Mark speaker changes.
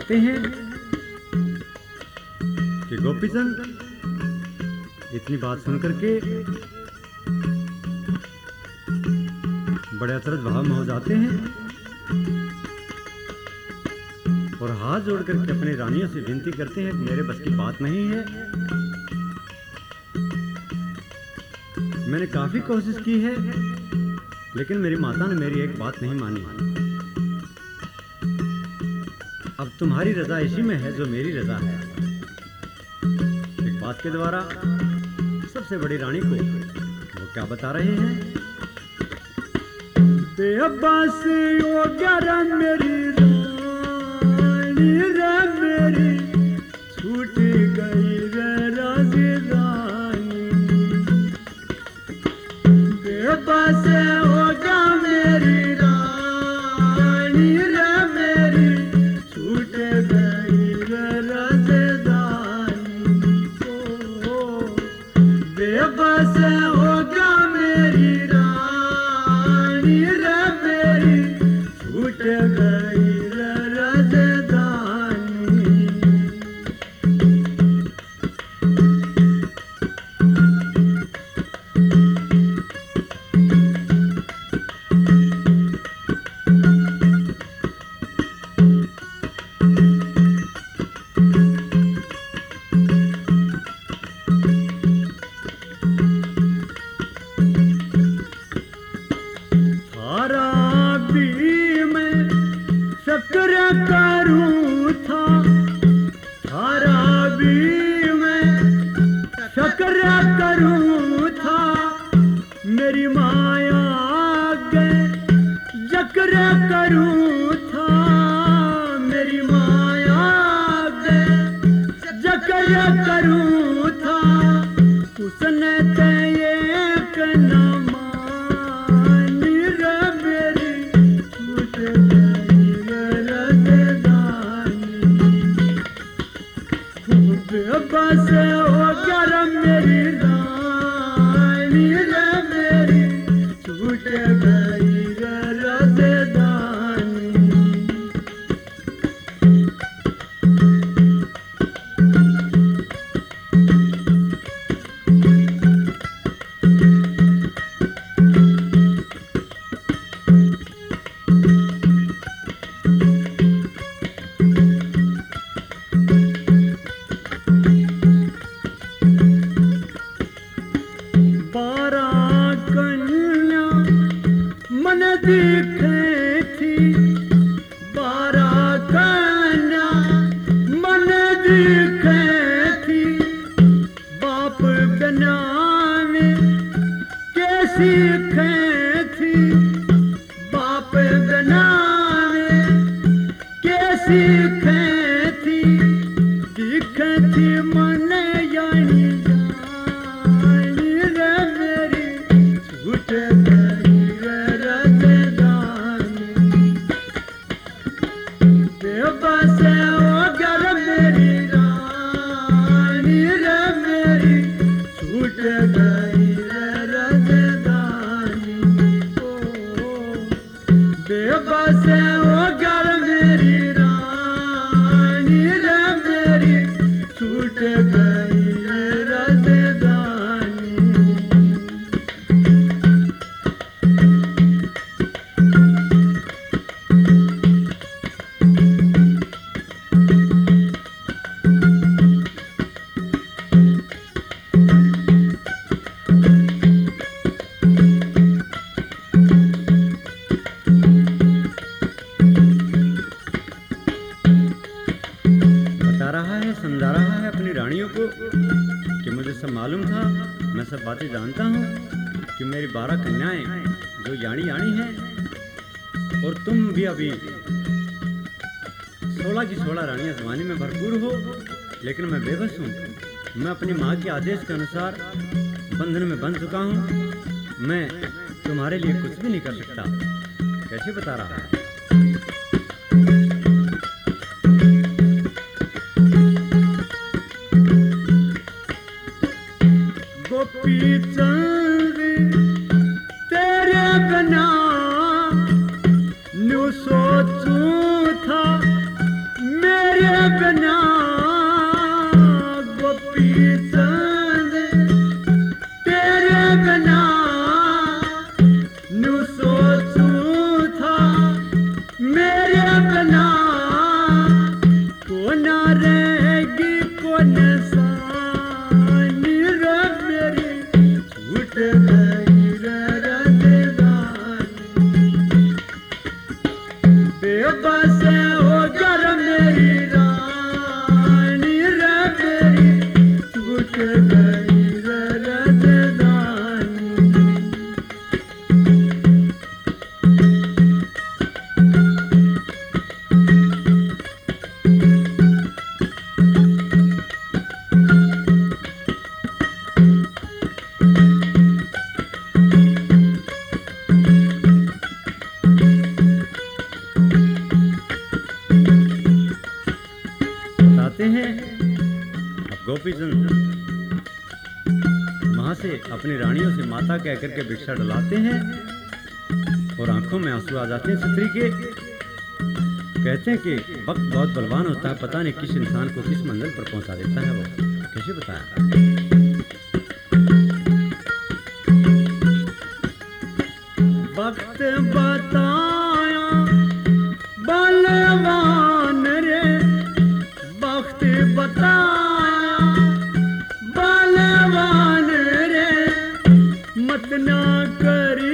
Speaker 1: बताते हैं कि गोपीचंद इतनी बात सुनकर के बड़े अचरज भाव में हो जाते हैं और हाथ जोड़ करके अपनी रानियों से विनती करते हैं कि मेरे बस की बात नहीं है। मैंने काफी कोशिश की है लेकिन मेरी माता ने मेरी एक बात नहीं मानी। अब तुम्हारी रजा इसी में है जो मेरी रजा है। एक बात के द्वारा सबसे बड़ी रानी को वो क्या बता रहे हैं? बेबस हो गया रे मेरी रानी रे मेरी, छूट गई रे राजधानी। बेबस हो गया मेरी रानी रे मेरी, छूट गई रे राजधानी। बेबस हो गया मेरी रानी रे मेरी, छूट गई रे राजधानी। शक्र करूं था थारा भी मैं शक्र करूं था, मेरी माया गए जक्र करूं था, मेरी माया गए जक्र करूं था। उसने ये कहना मानी रे मेरी, छूट गई बस हो गया मेरी रानी रे मेरी, छूट गई रे राजधानी। दिखे थी 12 कन्या मन दिखे थी, बाप बिना में कैसी खे थी, बाप बिना में कैसी खे थी, दिखे थी मन यानी जानी रे मेरी, छूट गई बस हो गया मेरी रानी रे मेरी, छूट गई रे राजधानी। बेबस हो गया मेरी रानी रे मेरी, छूट गई रे राजधानी। समझा रहा है अपनी रानियों को कि मुझे सब मालूम था, मैं सब बातें जानता हूँ कि मेरी 12 कन्याएं जो यानी यानी हैं और तुम भी अभी 16 की 16 रानियां जवानी में भरपूर हो, लेकिन मैं बेबस हूँ। मैं अपनी माँ के आदेश के अनुसार बंधन में बंध चुका हूँ। मैं तुम्हारे लिए कुछ भी नहीं कर सकता। कैसे बता रहा है? गोपीचंद तेरे बिना न्यू सोचूं था, मेरी हैं। अब गोपीचंद वहां से अपनी रानियों से माता कह करके भिक्षा डलाते हैं और आंखों में आंसू आ जाते हैं छतरी के। कहते हैं कि वक्त बहुत बलवान होता है, पता नहीं किस इंसान को किस मंजिल पर पहुंचा देता है। वो कैसे बताया? वक्त बताया बलवान रे, वक्त बताया बलवान रे, मत ना करी